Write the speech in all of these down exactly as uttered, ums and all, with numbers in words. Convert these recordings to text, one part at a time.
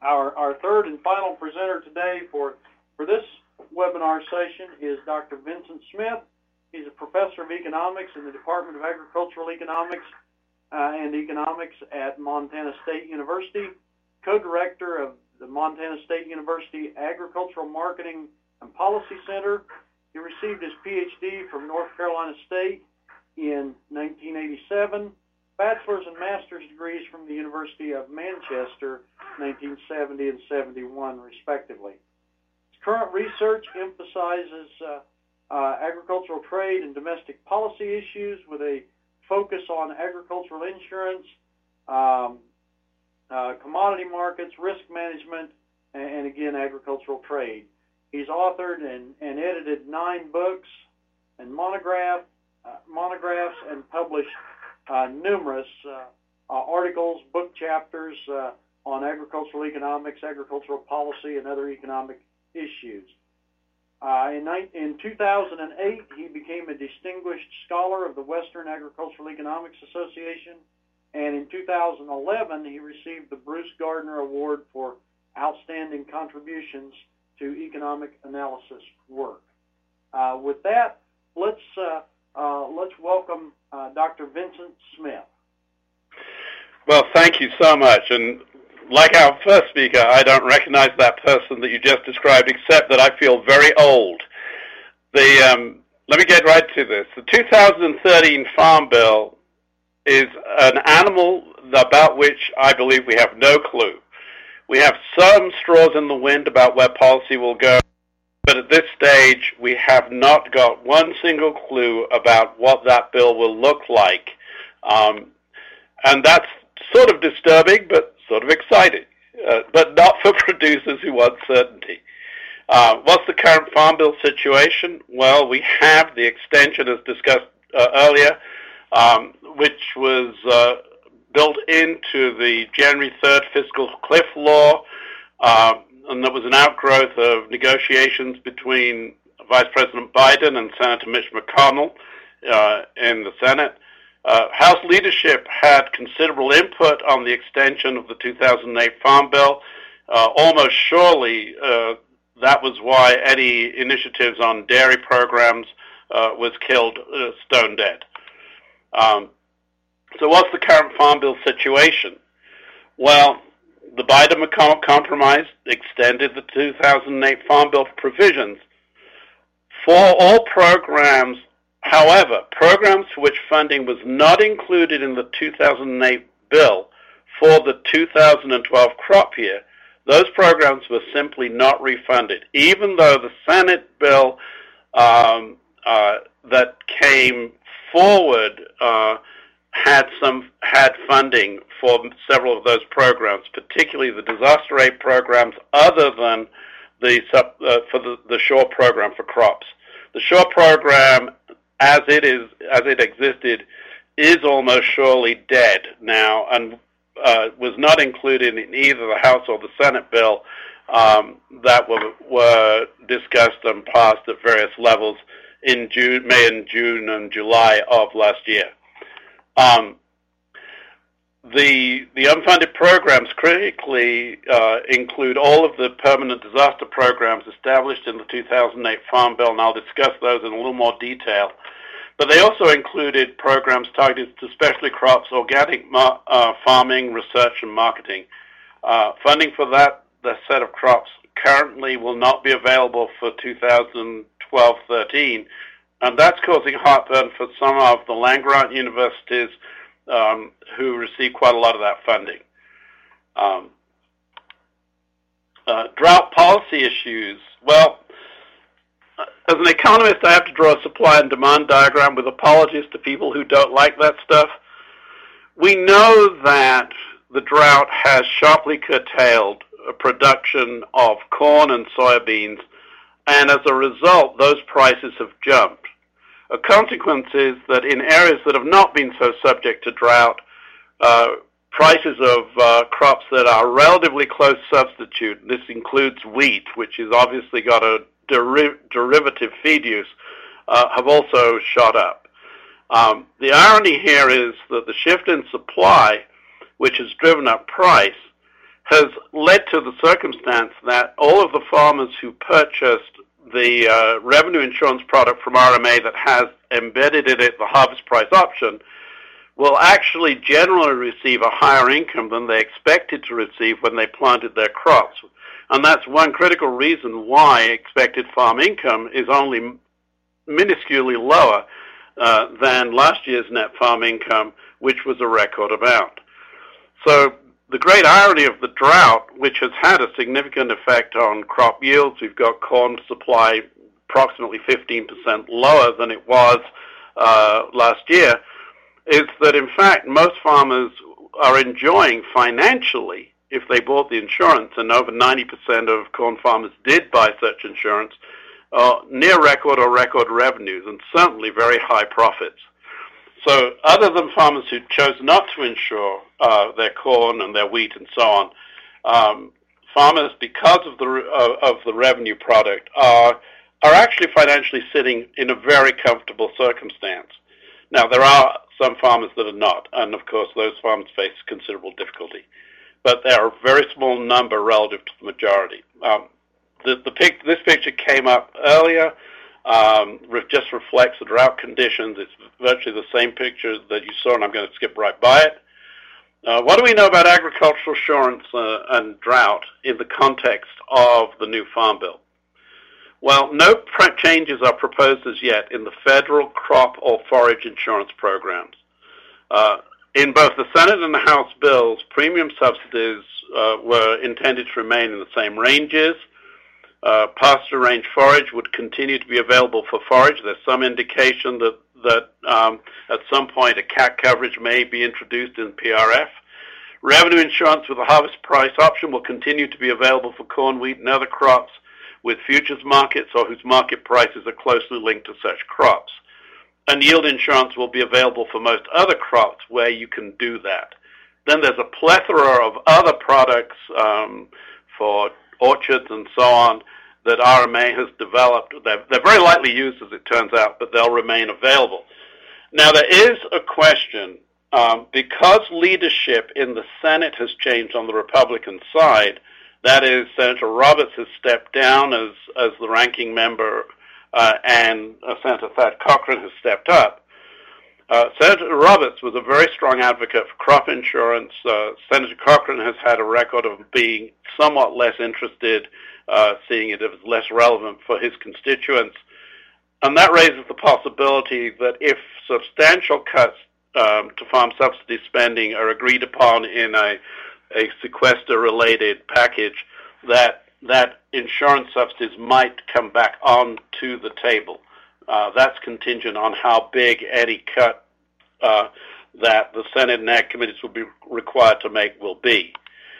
Our, our third and final presenter today for, for this webinar session is Doctor Vincent Smith. He's a professor of economics in the Department of Agricultural Economics uh, and Economics at Montana State University, co-director of the Montana State University Agricultural Marketing and Policy Center. He received his P H D from North Carolina State in nineteen eighty-seven, bachelor's and master's degrees from the University of Manchester, nineteen seventy and seventy-one, respectively. His current research emphasizes uh, uh, agricultural trade and domestic policy issues with a focus on agricultural insurance, um, uh, commodity markets, risk management, and, and again, agricultural trade. He's authored and, and edited nine books and monograph, uh, monographs and published uh, numerous uh, uh, articles, book chapters uh, on agricultural economics, agricultural policy, and other economic issues. Uh, in, in two thousand eight, he became a distinguished scholar of the Western Agricultural Economics Association, and in two thousand eleven, he received the Bruce Gardner Award for Outstanding Contributions to Economic Analysis Work. Uh, with that, let's uh, uh, let's welcome uh, Doctor Vincent Smith. Well, thank you so much. And like our first speaker, I don't recognize that person that you just described, except that I feel very old. The um, let me get right to this. The two thousand thirteen Farm Bill is an animal about which I believe we have no clue. We have some straws in the wind about where policy will go, but at this stage, we have not got one single clue about what that bill will look like. Um, and that's sort of disturbing, but sort of exciting, uh, but not for producers who want certainty. Uh, what's the current Farm Bill situation? Well, we have the extension, as discussed uh, earlier, um, which was uh, built into the January third fiscal cliff law, uh, and that was an outgrowth of negotiations between Vice President Biden and Senator Mitch McConnell uh, in the Senate. Uh, House leadership had considerable input on the extension of the two thousand eight Farm Bill. Uh, almost surely uh, that was why any initiatives on dairy programs uh, was killed uh, stone dead. Um, So what's the current Farm Bill situation? Well, the Biden-McConnell compromise extended the two thousand eight Farm Bill provisions for all programs. However, programs for which funding was not included in the two thousand eight bill for the two thousand twelve crop year, those programs were simply not refunded, even though the Senate bill um, uh, that came forward uh, had some had funding for several of those programs, particularly the disaster aid programs, other than the sub, uh, for the, the SURE program for crops. The SURE program, as it is as it existed, is almost surely dead now, and uh, was not included in either the House or the Senate bill um, that were were discussed and passed at various levels in June, May and June and July of last year. Um, the the unfunded programs critically uh, include all of the permanent disaster programs established in the two thousand eight Farm Bill, and I'll discuss those in a little more detail. But they also included programs targeted to specialty crops, organic mar- uh, farming, research, and marketing. Uh, funding for that the set of crops currently will not be available for two thousand twelve thirteen. And that's causing heartburn for some of the land-grant universities um, who receive quite a lot of that funding. Um, uh, drought policy issues. Well, as an economist, I have to draw a supply and demand diagram with apologies to people who don't like that stuff. We know that the drought has sharply curtailed production of corn and soybeans, and as a result, those prices have jumped. A consequence is that in areas that have not been so subject to drought, uh, prices of uh, crops that are relatively close substitute, this includes wheat, which has obviously got a deri- derivative feed use, uh, have also shot up. Um, the irony here is that the shift in supply, which has driven up price, has led to the circumstance that all of the farmers who purchased the uh, revenue insurance product from R M A that has embedded in it the harvest price option will actually generally receive a higher income than they expected to receive when they planted their crops. And that's one critical reason why expected farm income is only minusculely lower uh, than last year's net farm income, which was a record amount. So the great irony of the drought, which has had a significant effect on crop yields, we've got corn supply approximately fifteen percent lower than it was uh, last year, is that in fact most farmers are enjoying financially, if they bought the insurance, and over ninety percent of corn farmers did buy such insurance, uh, near record or record revenues, and certainly very high profits. So other than farmers who chose not to insure uh, their corn and their wheat and so on, um, farmers, because of the uh, of the revenue product, are are actually financially sitting in a very comfortable circumstance. Now, there are some farmers that are not, and of course those farmers face considerable difficulty. But they are a very small number relative to the majority. Um, the, the pic, this picture came up earlier. Um, just reflects the drought conditions. It's virtually the same picture that you saw, and I'm going to skip right by it. Uh, what do we know about agricultural insurance uh, and drought in the context of the new Farm Bill? Well, no pre- changes are proposed as yet in the federal crop or forage insurance programs. Uh, in both the Senate and the House bills, premium subsidies uh, were intended to remain in the same ranges. Uh, pasture range forage would continue to be available for forage. There's some indication that, that um, at some point a C A C coverage may be introduced in P R F. Revenue insurance with a harvest price option will continue to be available for corn, wheat, and other crops with futures markets or whose market prices are closely linked to such crops. And yield insurance will be available for most other crops where you can do that. Then there's a plethora of other products um, for orchards and so on that R M A has developed. They're, they're very lightly used, as it turns out, but they'll remain available. Now, there is a question, um, because leadership in the Senate has changed on the Republican side. That is, Senator Roberts has stepped down as, as the ranking member, uh, and uh, Senator Thad Cochran has stepped up. Uh, Senator Roberts was a very strong advocate for crop insurance. Uh, Senator Cochran has had a record of being somewhat less interested, uh, seeing it as less relevant for his constituents. And that raises the possibility that if substantial cuts um, to farm subsidy spending are agreed upon in a, a sequester-related package, that, that insurance subsidies might come back onto the table. Uh, that's contingent on how big any cut uh, that the Senate and Ag committees will be required to make will be.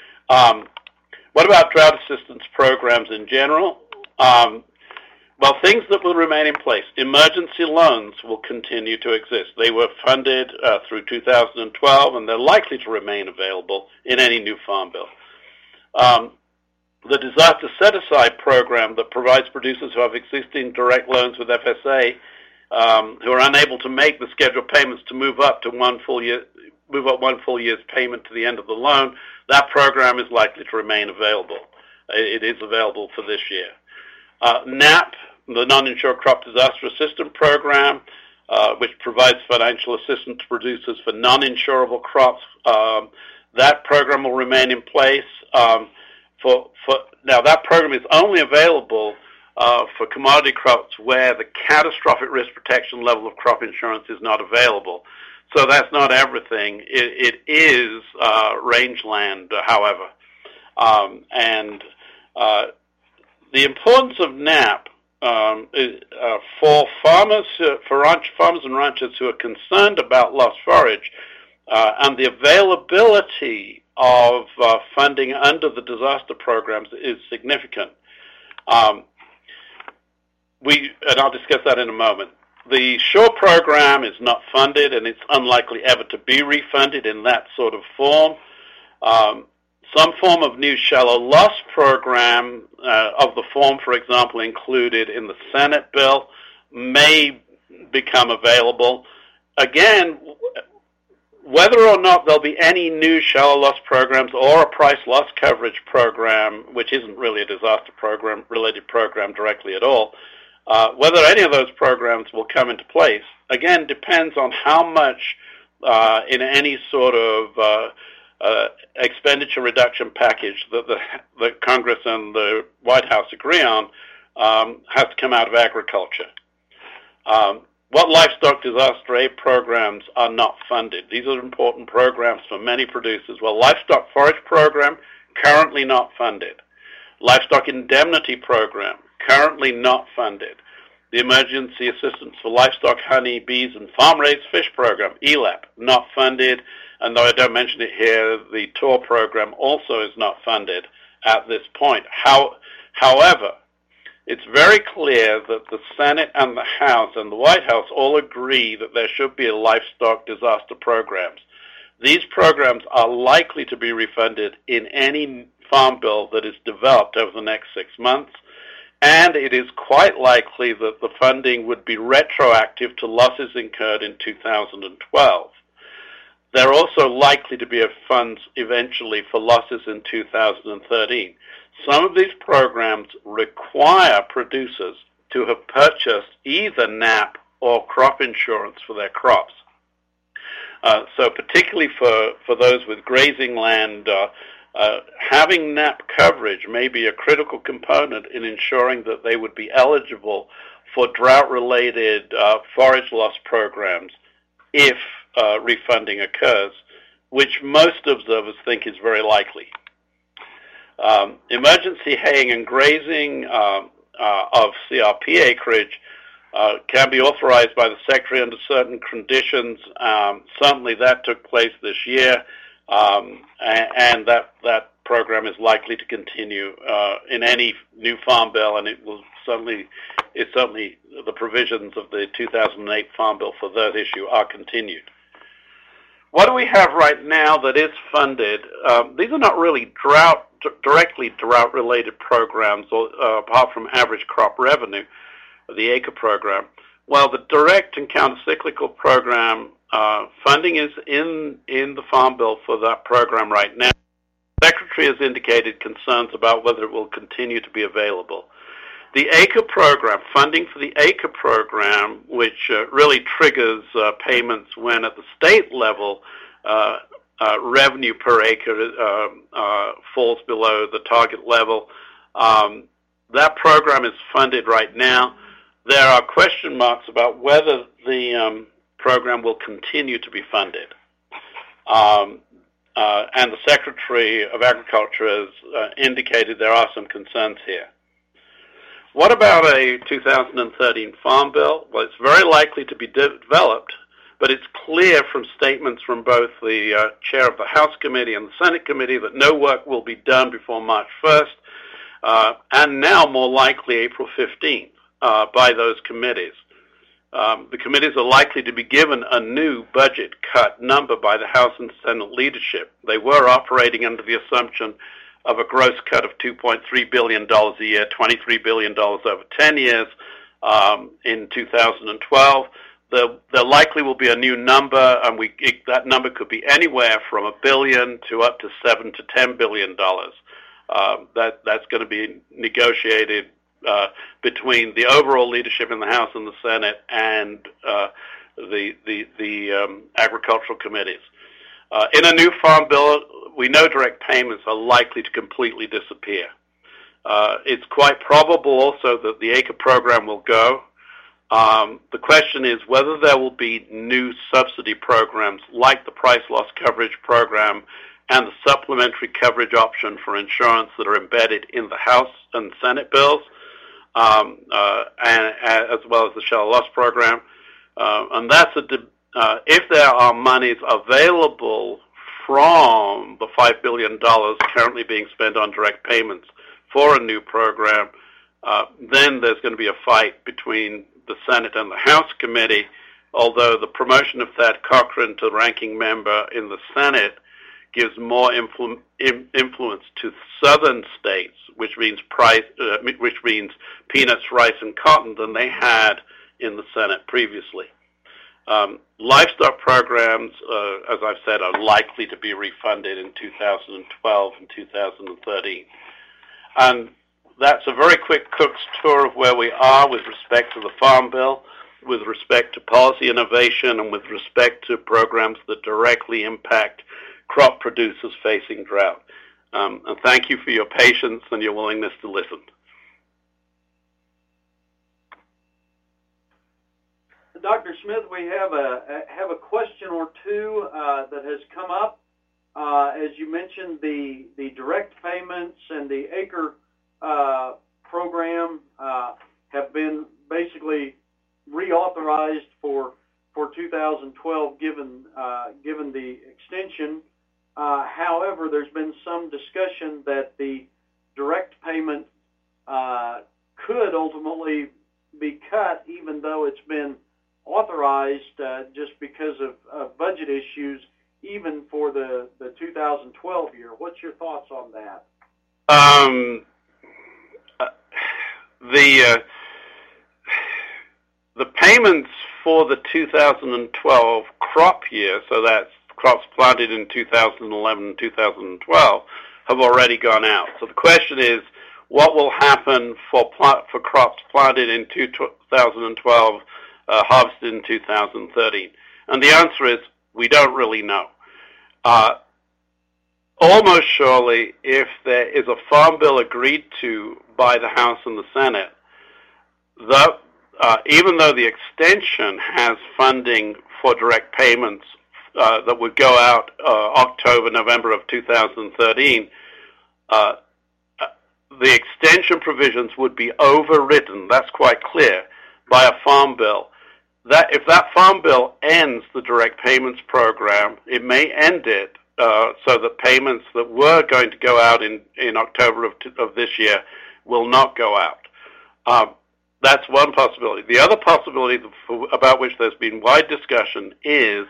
Um, what about drought assistance programs in general? Um, well, things that will remain in place. Emergency loans will continue to exist. They were funded uh, through two thousand twelve, and they're likely to remain available in any new Farm Bill. Um, The disaster set-aside program that provides producers who have existing direct loans with F S A um, who are unable to make the scheduled payments to move up to one full year, move up one full year's payment to the end of the loan. That program is likely to remain available. It is available for this year. Uh, N A P, the Non-Insured Crop Disaster Assistance Program, uh, which provides financial assistance to producers for non-insurable crops, um, that program will remain in place. Um, For, for, now, that program is only available uh, for commodity crops where the catastrophic risk protection level of crop insurance is not available. So that's not everything. It, it is uh, rangeland, however. Um, and uh, the importance of N A P um, is, uh, for farmers, uh, for ranch, farmers and ranchers who are concerned about lost forage uh, and the availability of uh, funding under the disaster programs is significant. Um, we, and I'll discuss that in a moment. The SURE program is not funded, and it's unlikely ever to be refunded in that sort of form. Um, some form of new shallow loss program uh, of the form, for example, included in the Senate bill may become available. Again, whether or not there'll be any new shallow loss programs or a price loss coverage program, which isn't really a disaster program related program directly at all, uh, whether any of those programs will come into place, again, depends on how much uh, in any sort of uh, uh, expenditure reduction package that the that Congress and the White House agree on um, has to come out of agriculture. Um, What livestock disaster aid programs are not funded? These are important programs for many producers. Well, livestock forage program, currently not funded. Livestock indemnity program, currently not funded. The Emergency Assistance for Livestock, Honey, Bees, and Farm-Raised Fish program, E L A P, not funded. And though I don't mention it here, the T O R program also is not funded at this point. How, however, it's very clear that the Senate and the House and the White House all agree that there should be a livestock disaster programs. These programs are likely to be refunded in any farm bill that is developed over the next six months, and it is quite likely that the funding would be retroactive to losses incurred in two thousand twelve. There are also likely to be funds eventually for losses in two thousand thirteen. Some of these programs require producers to have purchased either N A P or crop insurance for their crops. Uh, so particularly for, for those with grazing land, uh, uh, having N A P coverage may be a critical component in ensuring that they would be eligible for drought-related uh, forage loss programs if uh, refunding occurs, which most observers think is very likely. Um, emergency haying and grazing uh, uh, of C R P acreage uh, can be authorized by the Secretary under certain conditions. Um, certainly that took place this year, um, and, and that, that program is likely to continue uh, in any new farm bill, and it will certainly, it certainly the provisions of the two thousand eight farm bill for that issue are continued. What do we have right now that is funded? Um, these are not really drought directly drought-related programs, or, uh, apart from average crop revenue, the ACRE program. Well, the direct and countercyclical program uh, funding is in in the Farm Bill for that program right now. The Secretary has indicated concerns about whether it will continue to be available. The ACRE program, funding for the ACRE program, which uh, really triggers uh, payments when at the state level uh, Uh, revenue per acre uh, uh, falls below the target level. Um, that program is funded right now. There are question marks about whether the um, program will continue to be funded. Um, uh, and the Secretary of Agriculture has uh, indicated there are some concerns here. What about a two thousand thirteen Farm Bill? Well, it's very likely to be de- developed, but it's clear from statements from both the uh, chair of the House Committee and the Senate Committee that no work will be done before March first, uh, and now more likely April fifteenth uh, by those committees. Um, the committees are likely to be given a new budget cut number by the House and Senate leadership. They were operating under the assumption of a gross cut of two point three billion dollars a year, twenty-three billion dollars over ten years um, in two thousand twelve. There, there likely will be a new number, and we, it, that number could be anywhere from a billion to up to seven to ten billion dollars. Um, that that's going to be negotiated uh, between the overall leadership in the House and the Senate and uh, the the the um, agricultural committees. Uh, in a new farm bill, we know direct payments are likely to completely disappear. Uh, it's quite probable also that the ACRE program will go. Um, the question is whether there will be new subsidy programs like the price loss coverage program and the supplementary coverage option for insurance that are embedded in the House and Senate bills, um, uh, and, and as well as the shallow loss program. Uh, and that's a de- uh, if there are monies available from the five billion dollars currently being spent on direct payments for a new program, uh, then there's going to be a fight between the Senate and the House Committee, although the promotion of Thad Cochran to ranking member in the Senate gives more influ- in- influence to southern states, which means price, uh, which means peanuts, rice, and cotton, than they had in the Senate previously. Um, livestock programs, uh, as I've said, are likely to be refunded in two thousand twelve and two thousand thirteen. And that's a very quick Cook's tour of where we are with respect to the Farm Bill, with respect to policy innovation, and with respect to programs that directly impact crop producers facing drought. Um, and thank you for your patience and your willingness to listen. Doctor Smith, we have a have a question or two uh, that has come up. Uh, as you mentioned, the the direct payments and the acre uh, program uh, have been basically reauthorized for for two thousand twelve, given uh, given the extension. Uh, however, there's been some discussion that the direct payment uh, could ultimately be cut, even though it's been authorized uh, just because of uh, budget issues, even for the, the two thousand twelve year. What's your thoughts on that? Um, uh, the uh, the payments for the two thousand twelve crop year, so that's crops planted in two thousand eleven and two thousand twelve, have already gone out. So the question is, what will happen for pl- for crops planted in two thousand twelve, uh, harvested in two thousand thirteen? And the answer is, we don't really know. Uh, almost surely, if there is a farm bill agreed to by the House and the Senate, that, uh, even though the extension has funding for direct payments uh, that would go out uh, October, November of two thousand thirteen, uh, the extension provisions would be overridden, that's quite clear, by a farm bill. That if that farm bill ends the direct payments program, it may end it uh, so that payments that were going to go out in, in October of, of this year will not go out. Um, that's one possibility. The other possibility for, about which there's been wide discussion is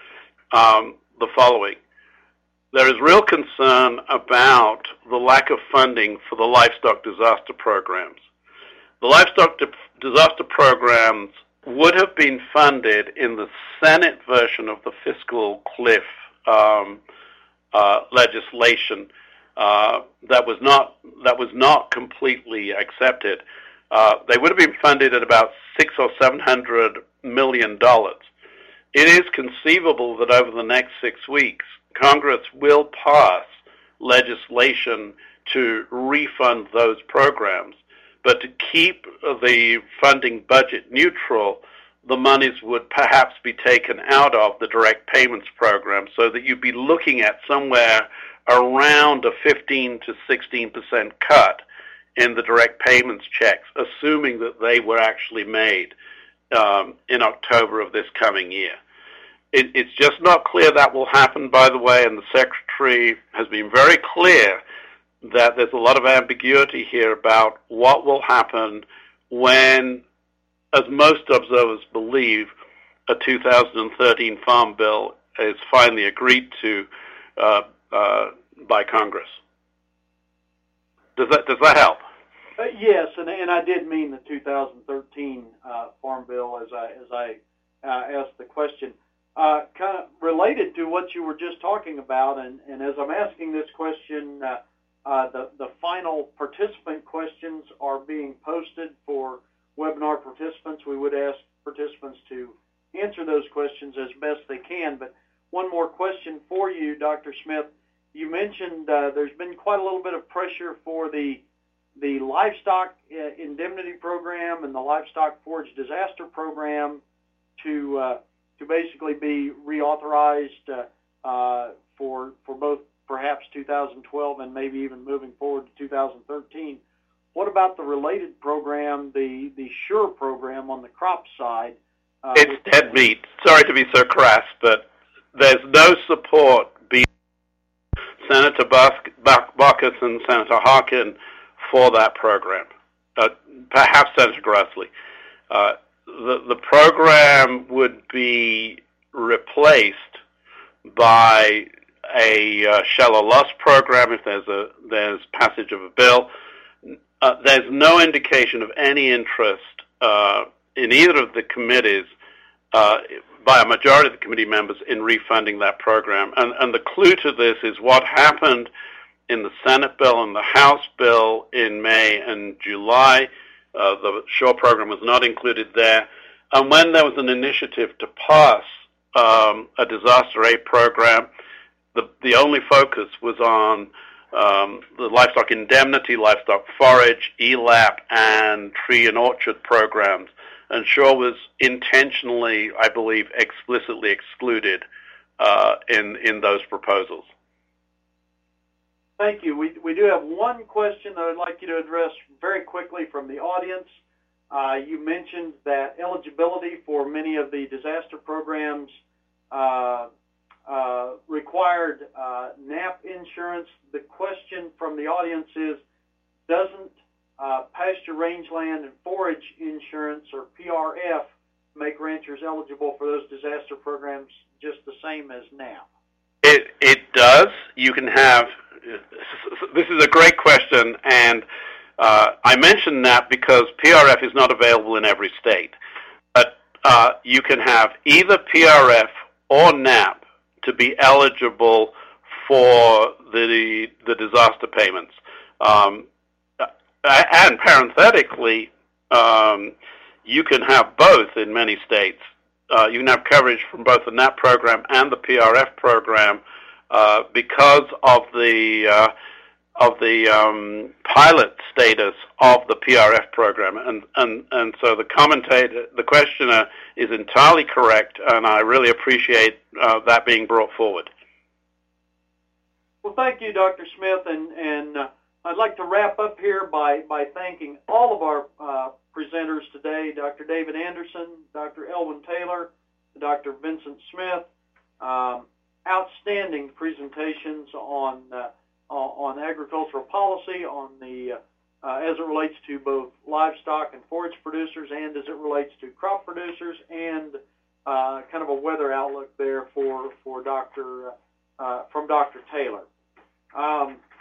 um, the following. There is real concern about the lack of funding for the livestock disaster programs. The livestock di- disaster programs would have been funded in the Senate version of the fiscal cliff um, uh, legislation uh, that was not that was not completely accepted. Uh, they would have been funded at about six or seven hundred million dollars. It is conceivable that over the next six weeks, Congress will pass legislation to refund those programs. But to keep the funding budget neutral, the monies would perhaps be taken out of the direct payments program so that you'd be looking at somewhere around a fifteen to sixteen percent cut in the direct payments checks, assuming that they were actually made um, in October of this coming year. It, it's just not clear that will happen, by the way, and the Secretary has been very clear that there's a lot of ambiguity here about what will happen when, as most observers believe, a two thousand thirteen Farm Bill is finally agreed to uh, uh, by Congress. Does that does that help? Uh, yes, and and I did mean the two thousand thirteen uh, Farm Bill as I as I uh, asked the question. Uh, kind of related to what you were just talking about, and, and as I'm asking this question, uh, uh, the, the final participant questions are being posted for webinar participants. We would ask participants to answer those questions as best they can. But one more question for you, Doctor Smith. You mentioned uh, there's been quite a little bit of pressure for the the livestock uh, indemnity program and the livestock forage disaster program to uh, to basically be reauthorized uh, uh, for for both perhaps two thousand twelve and maybe even moving forward to two thousand thirteen. What about the related program, the the SURE program on the crop side? Uh, it's dead meat. Sorry to be so crass, but there's no support beyond Senator Baucus and Senator Harkin for that program, uh, perhaps Senator Grassley. Uh, the, the program would be replaced by a uh, shell or loss program if there's a there's passage of a bill. Uh, there's no indication of any interest uh, in either of the committees uh, by a majority of the committee members in refunding that program. And, and the clue to this is what happened in the Senate bill and the House bill in May and July. Uh, the SURE program was not included there. And when there was an initiative to pass um, a disaster aid program, the, the only focus was on um, the livestock indemnity, livestock forage, E L A P, and tree and orchard programs. And SURE was intentionally, I believe, explicitly excluded uh, in, in those proposals. Thank you. We, we do have one question that I'd like you to address very quickly from the audience. Uh, you mentioned that eligibility for many of the disaster programs uh, uh, required uh, N A P insurance. The question from the audience is, doesn't uh, pasture rangeland and forage insurance, or P R F, make ranchers eligible for those disaster programs just the same as N A P? It, it does. You can have, this is a great question, and uh, I mention that because P R F is not available in every state. But uh, you can have either P R F or N A P to be eligible for the, the disaster payments. Um, and parenthetically, um, you can have both in many states. Uh, you can have coverage from both the N A P program and the P R F program uh, because of the uh, of the um, pilot status of the P R F program, and and and so the commentator, the questioner, is entirely correct, and I really appreciate uh, that being brought forward. Well, thank you, Doctor Smith, and and uh, I'd like to wrap up here by by thanking all of our uh, presenters today, Doctor David Anderson, Doctor Elwyn Taylor, Doctor Vincent Smith. Um, outstanding presentations on uh, on agricultural policy, on the uh, as it relates to both livestock and forage producers, and as it relates to crop producers, and uh, kind of a weather outlook there for for Doctor uh, from Doctor Taylor. Um,